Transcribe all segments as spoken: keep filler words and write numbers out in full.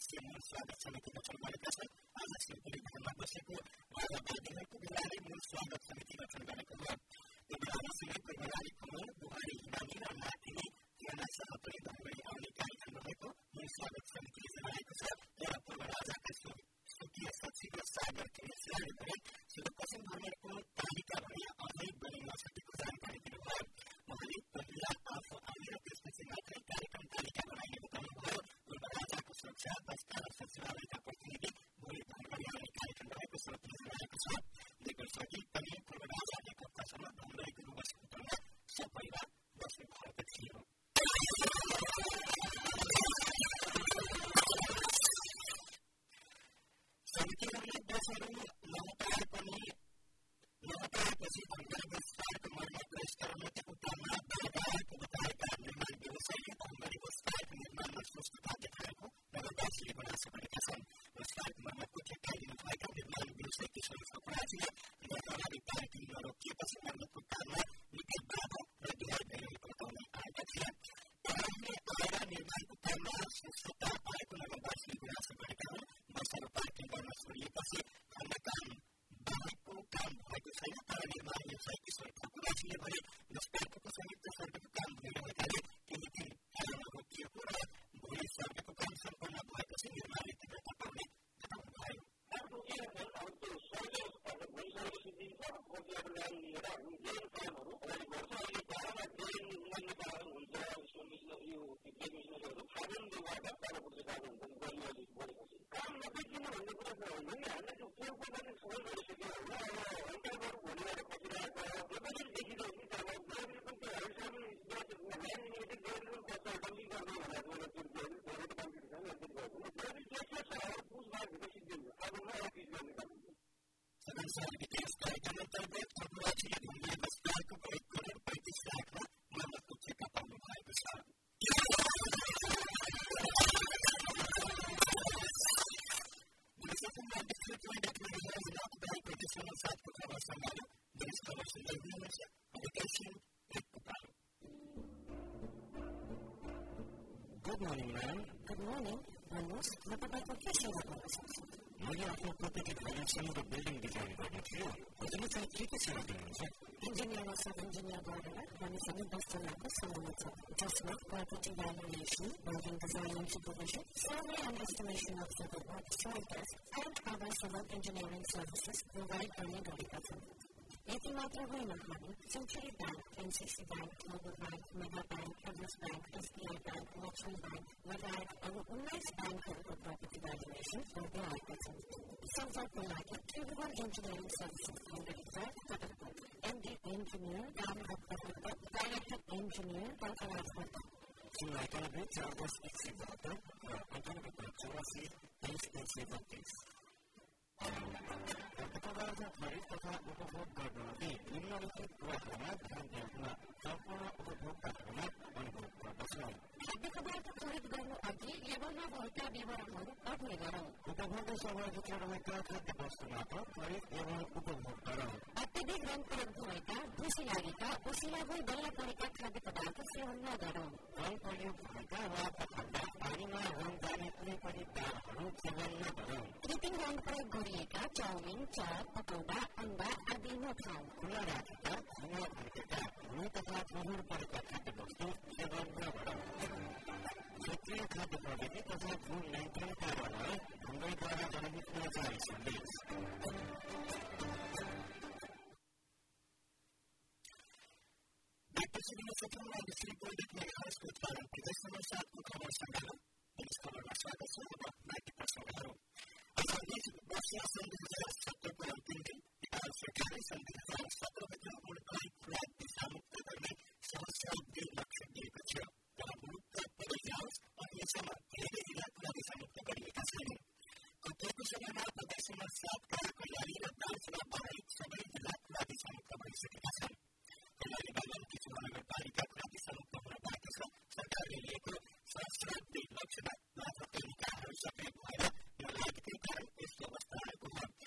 राष्ट्रिय मूल स्वागत समिति गठन गरेका छन्। आज सिलगढी भवनमा बसेको माओवादीहरूको बेलाले मूल स्वागत समिति गठन गरेको हो। यो बेलामा समेत पूर्वराली कुमार, बुहारी इमामी र माथिनी थियना सहतरी धनगढी आउने कार्यक्रम रहेको मूल स्वागत समितिले जनाएको छ। तर पूर्व राजाका स्वकीय सचिव सागर खेसियाले भने सुदूरपश्चिम भ्रमणको तालिका भने अझै बनिन नसकेको जानकारी दिनुभयो। उहाँले पहिला आफू आउने र त्यसपछि मात्रै कार्यक्रम तालिका बनाइने बताउनुभयो। पूर्व राजाको सुरक्षा दस्ता र सचिवालयका प्रतिनिधि भोलि धनगढी आउने कार्यक्रम रहेको स्रोतले जनाएको छ। दुई वर्षअघि पनि पूर्व राजा एक हप्तासम्म धनगढीको निवास होटलमा सपरिवार बस्नु भएको थियो। समितिहरूले बसहरू नहटाए पनि नहटाएपछि धनगढी बस पार्क मर्मत र स्तरोन्नति उद्धारमा बाधा आएको बताएका निर्माण व्यवसायीले धनगढी बस पार्क निर्माणमा सुस्तता देखाएको नगरवासीले गुनासो गरेका छन्। बस पार्क मर्मतको ठेक्का लिनुभएका निर्माण व्यवसायी किशोर चपरासीले अगाडि पार्किङ नरोकिएपछि मर्मतको काममा निकै बाधा र ढिलाइ भइरहेको बताउँदै आएका थिए। तराईले आएर निर्माणको काममा सुस्तता आएको नगरवासीले गुनासो गरेका हुन्। बसहरू पार्किङ गर्न छोडिएपछि अन्य काम बाहेकको काम भएको छैन। तर निर्माण व्यवसायी किशोर चपरासीले भने बस पार्कको संयुक्त सर्वेको काम भइरहेकाले केही दिन काममा रोकिएको र भोलि सर्वेको काम सम्पन्न भएपछि निर्माणले तीव्रता पाउने बताउनुभयो। सदन विकास कार्यक्रम अन्तर्गत चपरासीले घुम्ने बस पार्कको एक करोड पैँतिस लाखमा मर्मतको ठेक्का पाउनु भएको छ। सातको खबर संगालो देश खबर सुन्दै हुनुहुन्छ। अब एकैछिन एकको पालो। Good morning. Good morning, म तपाईँको के सेवा गर्न सक्छु? मैले आफ्नो प्रपर्टी फाइनेन्सिङ र बिल्डिङ डिजाइन गर्नु थियो। हजुरले चाहिँ के के सेवा दिनुहुन्छ? इन्जिनियर वा सब इन्जिनियर गरेर हामीसँग दस जनाको समूह छ, जसमा property valuation, building design and supervision, survey and estimation of civil work, sites and other civil engineering services provide गर्ने गरेका छन्। यति मात्र होइन, हामी Century Bank, NCC Bank, Global Bank, Mega Bank, Everest Bank, SBI Bank, Laxmi Bank लगायत अरू उन्नाइस ब्याङ्कहरूको प्रपर्टी भ्यालुएसन गर्दै आएका छन्। सम्पर्कको लागि Tribhuvan engineering services limited, Katakpur, MD engineer, Ram Bhattarai, director engineer, Calcutta. जिल्ला एकानब्बे चार दस एक सय बहत्तर र अन्ठानब्बे पाँच चौरासी तेइस एक सय बत्तिस। प्रतिपदार्थ खरिद तथा उपभोग गर्नुअघि निम्नलिखित कुराहरूमा ध्यान दिनुहुन सम्पूर्ण उपभोक्ताहरूमा अनुरोध गर्दछु। खाद्य पदार्थ खरिद गर्नु अघि लेबलमा भएका विवरणहरू पढ्ने गरौँ। उपभोग समयभित्र रहेका खाद्य वस्तुबाट खरिद एवं उपभोग गरौँ। अत्यधिक रङ प्रयोग भएका, ढुसी लागेका, ओसिला भई बल्ल परेका खाद्य पदार्थ सेवन नगरौँ। रङ प्रयोग भएका वा पकाउँदा पानीमा रङ जाने कुनै पनि दालहरू सेवन नगरौँ। कृत्रिम रङ प्रयोग गरिएका चाउमिन, चाट, पकौडा, अन्डा आदि नखाऊ। खुला राखेका, धुवा भएका, हुने तथा फोहोर परेका खाद्य वस्तु सेवन नगरौँ। क्षेत्रीय खाद्य प्रविधि तथा फुड नियन्त्रण कार्यालय ढुङ्गैद्वारा जनहितमा जारी सन्देश। डाक्टर सुनिल सत्रौँ अनि श्री पण्डित मेघराजको उत्पादन प्रदेशमा सातको खबर संगालो देश खबरमा स्वागत छ। अब बाँकी प्रसङ्गहरू। आज बीस वर्षीय सन् दुई हजार सत्तरको अन्तिम दिन नेपाल सरकारले सन् दुई हजार सत्रभित्र मुलुकलाई खुला दिशामुक्त गर्ने सहस्राब्दी लक्ष्य दिएको थियो। तर मुलुक पुरै जाओस् अहिलेसम्म धेरै जिल्ला खुला दिशामुक्त गरिएका छैनन्। कतिको समयमा प्रदेशमा सातका कैलाली र दार्चुला बाहेक सबै जिल्ला खुला दिशामुक्त भइसकेका छन्। कैलाली बागमती महानगरपालिका खुला दिशामुक्त हुन बाँकी छ। सरकारले लिएको सहस्राब्दी लक्ष्यमा मात्र निकायहरू सक्रिय भएर नलागेकै कारण यस्तो अवस्था आएको हो।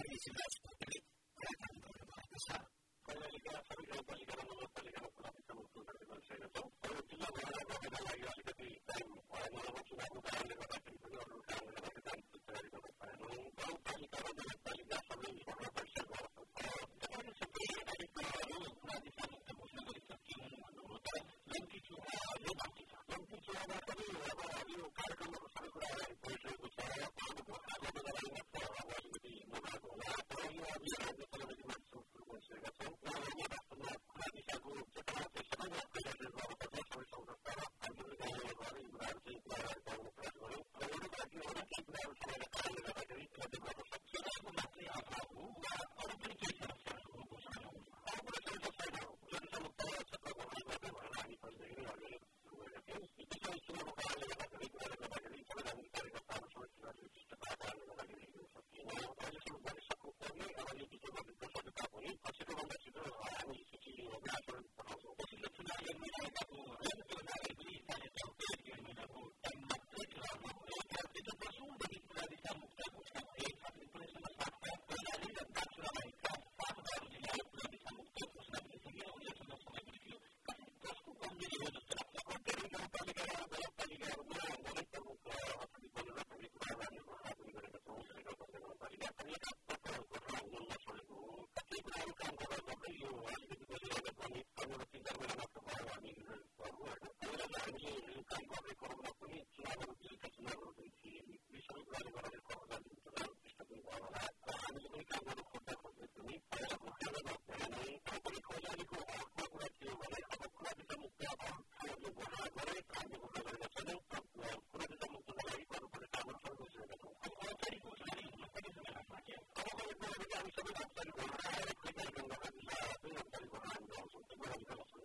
Komisi Nasional akan berubah besar. Kalau lihat satu kali kalau mengetahui kalau kita bisa menggunakan dengan saya itu, kalau kita berada pada layar seperti dan orang orang sudah bukan lewat dari pengeluaran lewat dari dari pengeluaran. Kalau kali kalau dalam kali dasar ini orang bersama, jangan seperti dari kalau nanti saya tembus dari sekian menurut yang cuma lewat yang cuma tadi apa itu kalau kamu satu kali itu saya kalau bukan ada dalam layar awal jadi mengalah kalau dia ada kalau dimaksud saya kata kalau dia pernah nanti saya guru setelah saya sudah kerja di luar kota saya sudah sekarang ada yang baru berarti kalau kalau kalau kalau lagi orang kita harus ada kalau ada dari kita berapa saya mesti apa orang kerja saya aku sudah selesai jadi saya tahu sekarang bagaimana ini pada ini ada itu saya cuma kalau ada dari ada dari kalau ada dari kota harus sudah cepat ada dari ini kalau sudah satu kali kalau itu coba kita tetap ini pasti kalau itu ini sisi biasa terus posisi sudah yang mereka itu dan kalau ini saya tahu yang aku dan mati selama itu langsung dari dari kamu aku sampai sampai sama sampai dari dan tak sudah mereka pada dari dari kamu terus sampai sini dia sudah sampai di situ kan terus aku menjadi sudah terus aku dari kamu tadi kalau ada tadi kalau mulai terbuka apa di bawah dari kebenaran aku dari ketemu dari ketemu tadi dia ternyata orang yang masuk itu tapi kalau kamu kalau beliau itu dia ada kami kami tinggal dalam kebawah ini baru ada ada ini kan kami kalau ini selama kita selama ini bisa berada pada kota itu kan bisa berada kami ini kan baru kota itu ini pada kota ini kami kota itu apa berarti mana apa bisa muka kalau juga ada kami juga ada sana kalau bisa muka lagi baru pada tahun baru sudah kalau tadi itu tadi tadi sudah saja kalau kalau kita bisa berada pada kota kita enggak bisa dengan dari orang langsung berada di sana.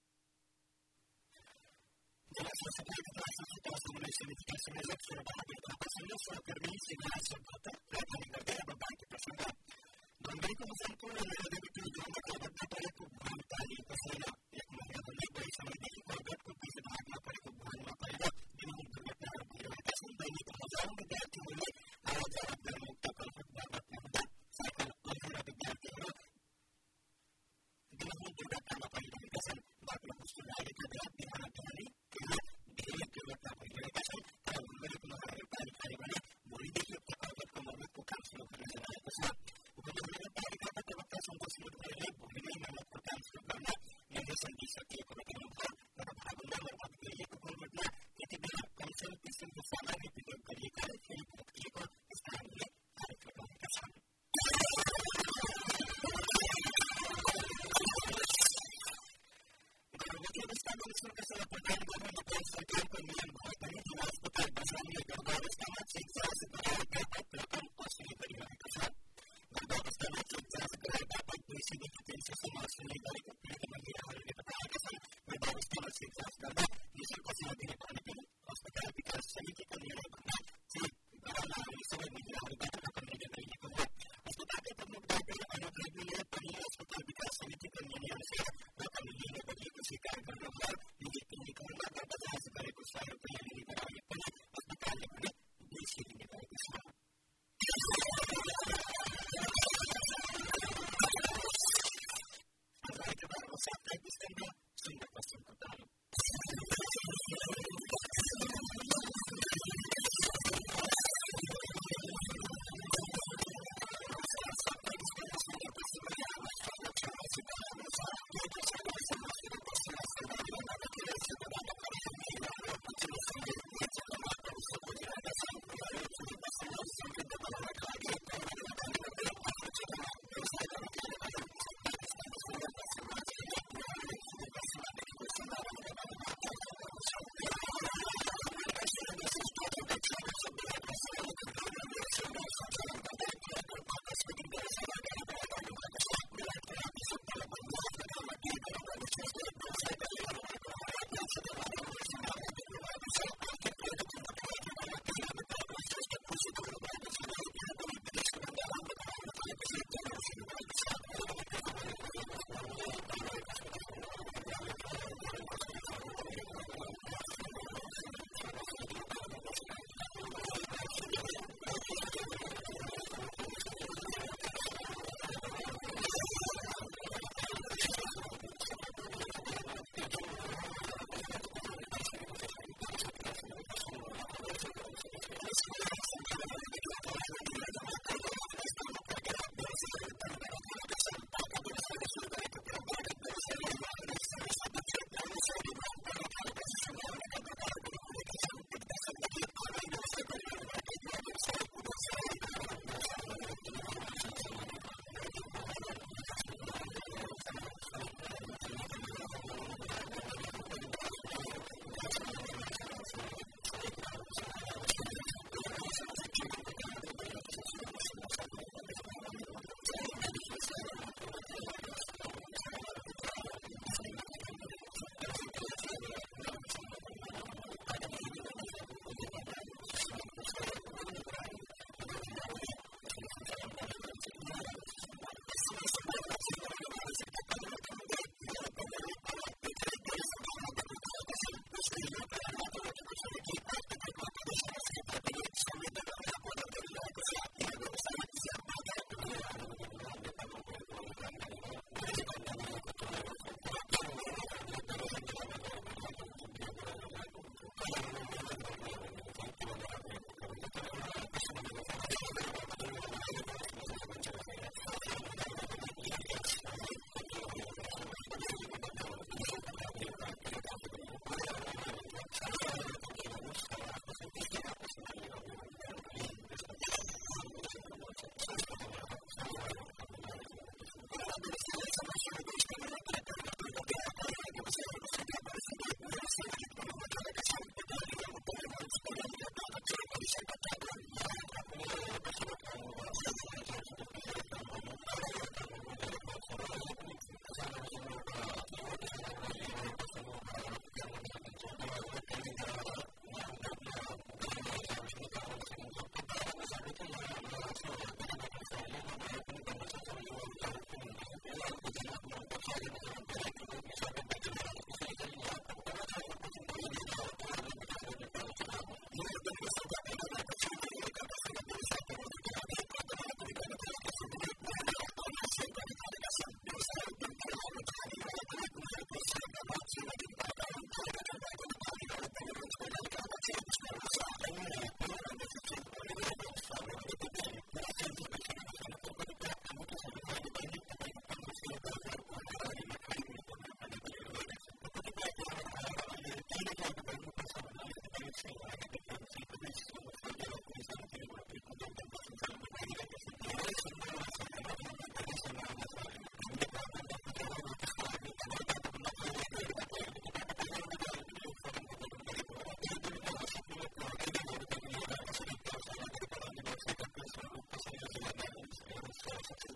Jelas sekali perasaan kita sebenarnya signifikasi melek sudah ada apa saja sudah permisi masuk kota dan negara berbagai persoalan. Dan dari kemudian pun ada begitu juga ada pada kuburan tadi kesana yang mengenai dari sama ini keluarga kupis dan ada pada kuburan apa ya di mana berbeda prioritas dan ini kemudian berarti mulai ada jarak dan mengutapkan babat yang mudah saya akan melihat berarti di mana berbeda apa yang dikasih bapak sudah ada pada di mana tadi kita dia keluarga prioritas kalau mulai keluarga tadi dari mana boleh dikira kalau kemudian bukan seluruh negara besar. Kemudian tadi kata terlepas untuk seluruh negara boleh memang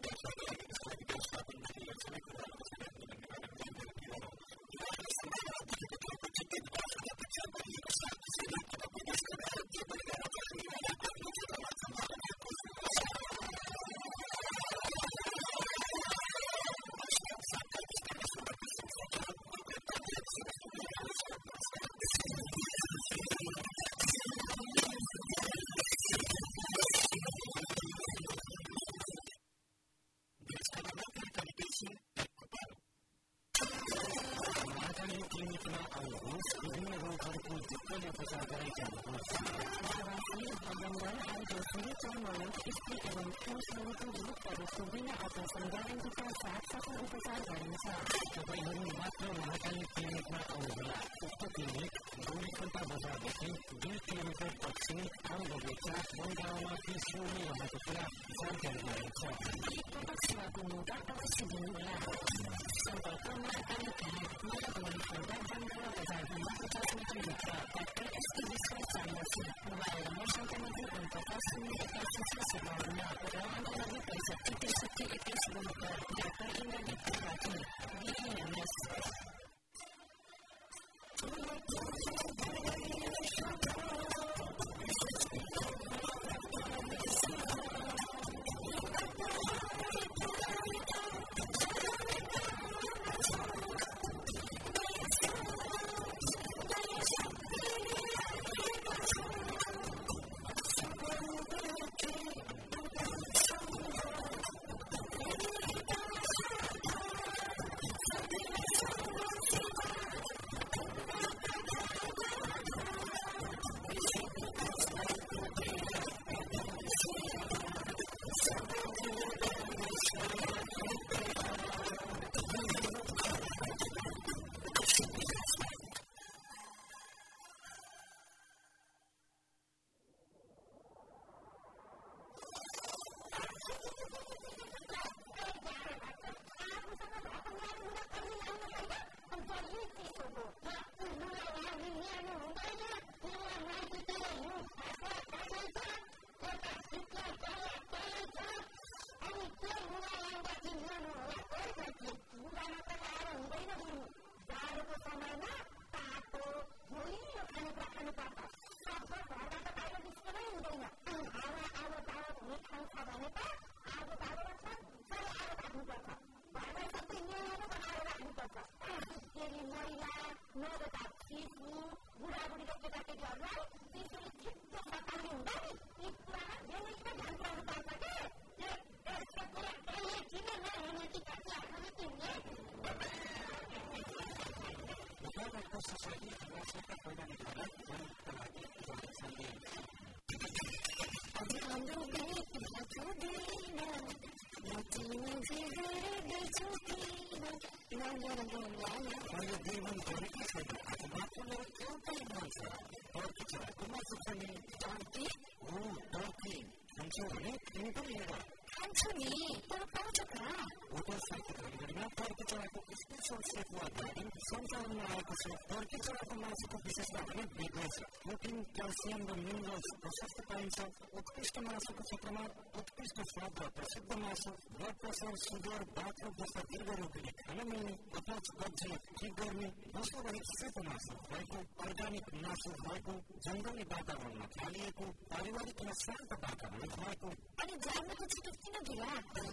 sugar bathroom जस्ता दीर्घरूपी खाना मिल्ने अथवा गज्जे ठिक गर्ने वस्तुरहित सेतो मासु भएको अर्ग्यानिक मासु भएको जङ्गली वातावरणमा खालिएको पारिवारिक र शान्त वातावरण भएको अनि जान्नको छिटो किन ढिला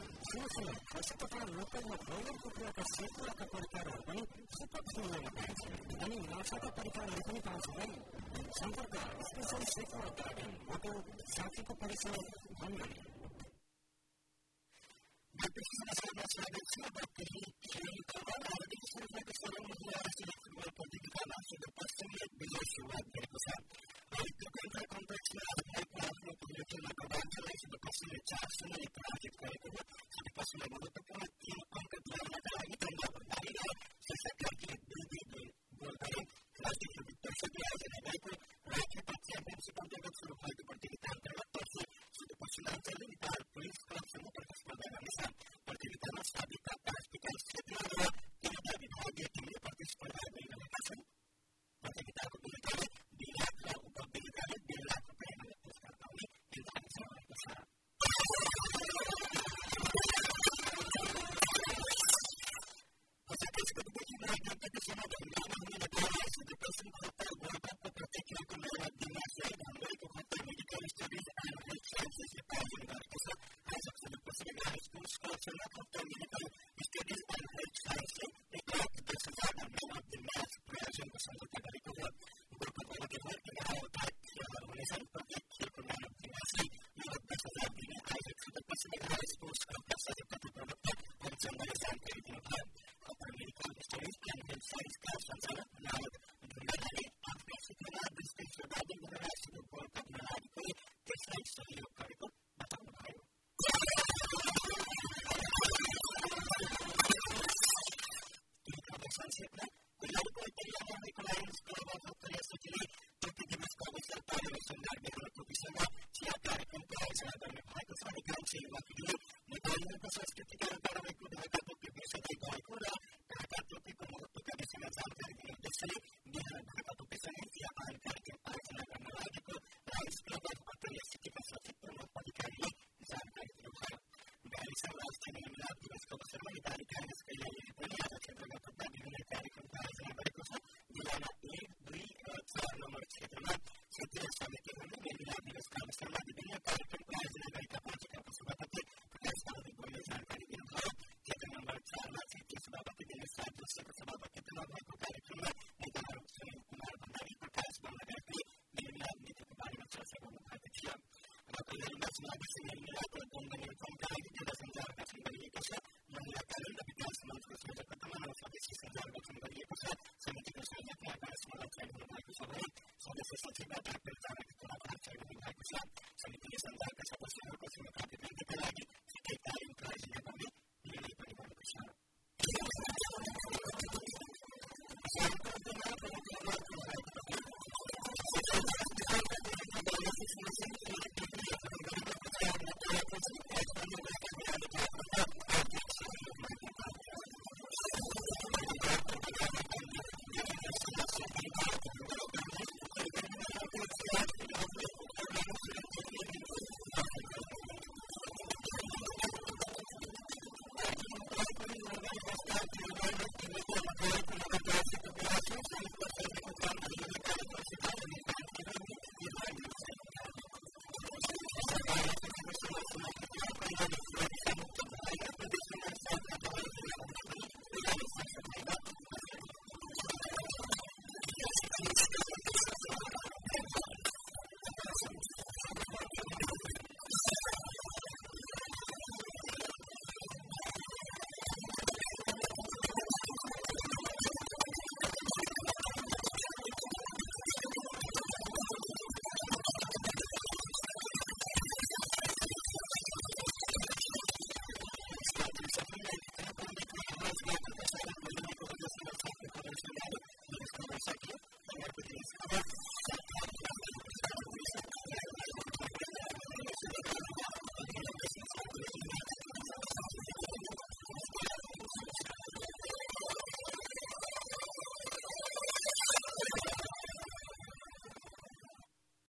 सुन खसी तथा लोकल र ब्रोइलर कुखुराका सेतुवाका परिकारहरू पनि सुपथ मूल्यमा पाइन्छ अनि माछाका परिकारहरू पनि पाउँछ है सम्पर्क स्पेसल सेतुवा गार्डन होटल साथीको परिचय Bhandari National of the Medical Studies and Health Sciences, a clock the Savannah name of the mass creation of Santa Catarina, work of the work in our type of reason, but the children of the Nasi, you have the Savannah, Isaac, the Pacific High School, Professor of the Product, and some of the Santa Catarina, of the Medical Studies and Health Science class, and some of the Medically, after Sikana, this is regarding the rest of the work of the Medical, this likes to be a critical, but I'm not sure. Sanskritna, kuliah kuliah yang dikeluarkan sekolah kuliah sendiri, tapi di sekolah serta di sekolah mereka tu bisa siapa yang kuliah serta mereka sahaja siapa itu, mereka proses ketika antara mereka mereka tu bisa dibawa kuliah, mereka tu kita mahu kita di sana sampai di desa, dia mereka tu bisa siapa yang kerja pada sana kerana lagi tu, lain sekolah kuliah kita sendiri perlu pelajari sampai itu. Dari sana saya melihat di sekolah serta dari kerja sekolah ini kuliah serta mereka dari kompetisi berikutnya di mana ini beri cara nomor sekitar setiap sampai kita menjadi lebih sekarang sama di dunia dari kompetisi dari kapasitas kapasitas tapi kapasitas di boleh sampai di dunia kita nomor cara setiap sebab kita di satu sebab kita nomor dari cuma kita harus sering dari kapasitas menghadapi di dunia itu kembali macam sebab kecil. Maka dari masalah di sini adalah dengan kompetisi tidak senjata kembali ke sana menggunakan lebih dari sembilan puluh persen pertemuan atau sisi senjata kembali ke sana sama juga saya akan semula saya memulai usaha saya sesuatu tidak berjalan ke arah saya memulai usaha saya pilih senjata satu